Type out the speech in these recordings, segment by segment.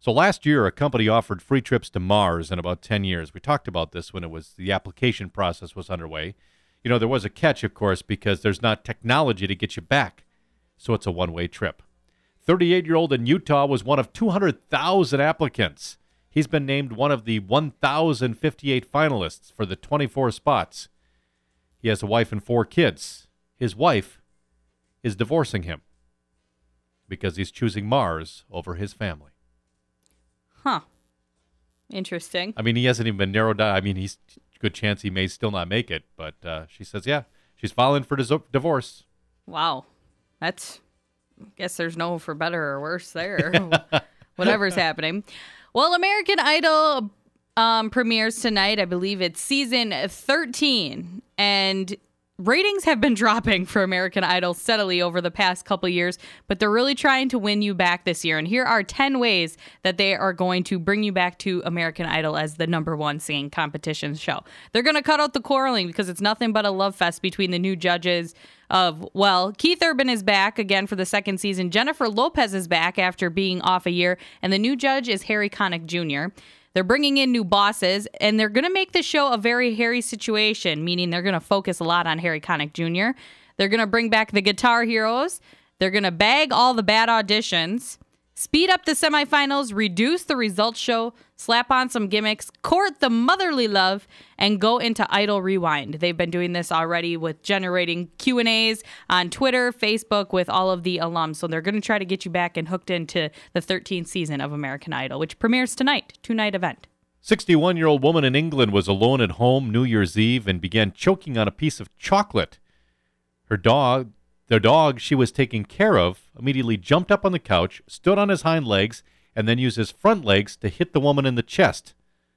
So last year, a company offered free trips to Mars in about 10 years. We talked about this when the application process was underway. You know, there was a catch, of course, because there's not technology to get you back. So it's a one-way trip. 38-year-old in Utah was one of 200,000 applicants. He's been named one of the 1,058 finalists for the 24 spots. He has a wife and 4 kids. His wife is divorcing him because he's choosing Mars over his family. Huh. Interesting. I mean, he hasn't even been narrowed down. I mean, he's good chance he may still not make it. But she says, yeah, she's filing for divorce. Wow. I guess there's no for better or worse there. Whatever's happening. Well, American Idol premieres tonight. I believe it's season 13. And ratings have been dropping for American Idol steadily over the past couple years, but they're really trying to win you back this year. And here are 10 ways that they are going to bring you back to American Idol as the #1 singing competition show. They're going to cut out the quarreling because it's nothing but a love fest between the new judges Keith Urban is back again for the second season. Jennifer Lopez is back after being off a year, and the new judge is Harry Connick Jr. They're bringing in new bosses, and they're going to make the show a very hairy situation, meaning they're going to focus a lot on Harry Connick Jr. They're going to bring back the Guitar Heroes. They're going to bag all the bad auditions, speed up the semifinals, reduce the results show, slap on some gimmicks, court the motherly love, and go into Idol Rewind. They've been doing this already with generating Q&As on Twitter, Facebook with all of the alums. So they're going to try to get you back and hooked into the 13th season of American Idol, which premieres tonight, 2-night event. 61-year-old woman in England was alone at home New Year's Eve and began choking on a piece of chocolate. The dog she was taking care of immediately jumped up on the couch, stood on his hind legs, and then used his front legs to hit the woman in the chest.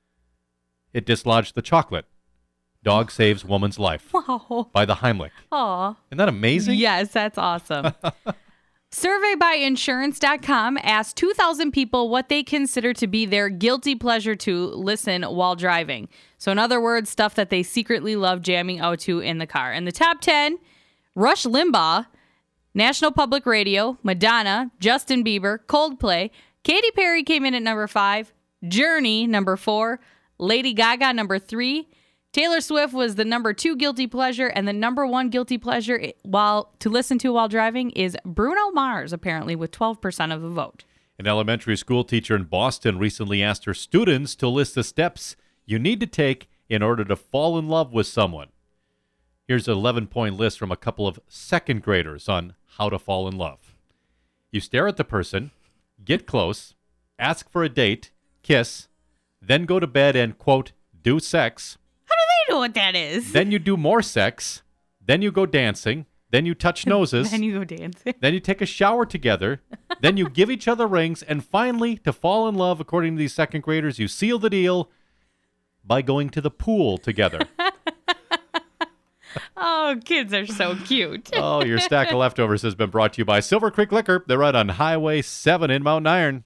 It dislodged the chocolate. Dog saves woman's life. Wow. By the Heimlich. Aw. Isn't that amazing? Yes, that's awesome. Survey by Insurance.com asked 2,000 people what they consider to be their guilty pleasure to listen while driving. So in other words, stuff that they secretly love jamming out to in the car. And the top 10, Rush Limbaugh, National Public Radio, Madonna, Justin Bieber, Coldplay. Katy Perry came in at number 5, Journey, number 4, Lady Gaga, number 3. Taylor Swift was the number 2 guilty pleasure, and the number 1 guilty pleasure to listen to while driving is Bruno Mars, apparently, with 12% of the vote. An elementary school teacher in Boston recently asked her students to list the steps you need to take in order to fall in love with someone. Here's an 11-point list from a couple of second graders on how to fall in love. You stare at the person, get close, ask for a date, kiss, then go to bed and, quote, do sex. How do they know what that is? Then you do more sex. Then you go dancing. Then you touch noses. Then you go dancing. Then you take a shower together. Then you give each other rings. And finally, to fall in love, according to these second graders, you seal the deal by going to the pool together. Oh, kids are so cute. Oh, your stack of leftovers has been brought to you by Silver Creek Liquor. They're right on Highway 7 in Mountain Iron.